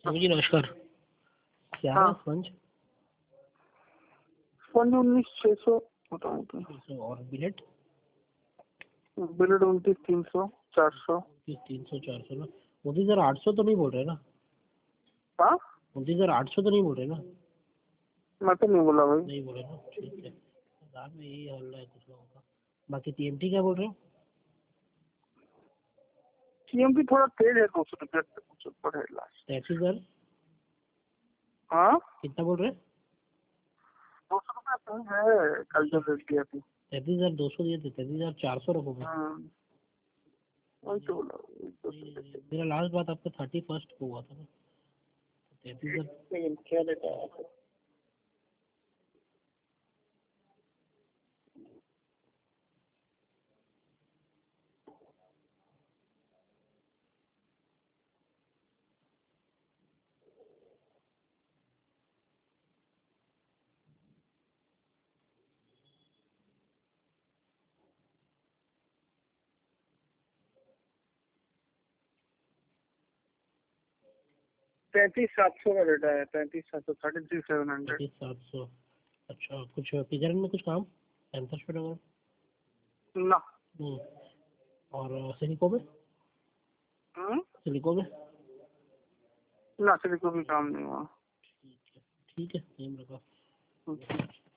जी नमस्कार। क्या है हाँ स्पंज? स्पंज 19,600 मोटामोटी। 300 और बिलेट बिलेट 29,300 400। 300 400 ना। 29,800 तो नहीं बोल रहे ना? हाँ 29,800 तो नहीं बोल रहे ना? मैं तो नहीं बोला भाई। नहीं बोले ना, ठीक है। बाजार में यही हल्ला है कुछ लोगों का। बाकी टीएमटी क्या बोल रहे हो? सीएमपी थोड़ा तेज है, 200 रुपये से कुछ ऊपर है लास्ट। 33,000 हाँ कितना बोल रहे? 200 रुपये सही है, कल जो रेट दिया थी। 33,200 दिए थे, 33,400 रखोगे? हाँ वही तो बोला। मेरा लास्ट बात आपका 31 को हुआ था ना। 33,000 क्या लेता है? पैंतीस 700 का रेट है। 35,700 33,700। 33,700। अच्छा, कुछ पिजरन में कुछ काम पैंथर पे वगैरह? ना और सिलिको में? सिलिको में? ना सिर्फ कोई काम नहीं हुआ। ठीक है, सेम रखा।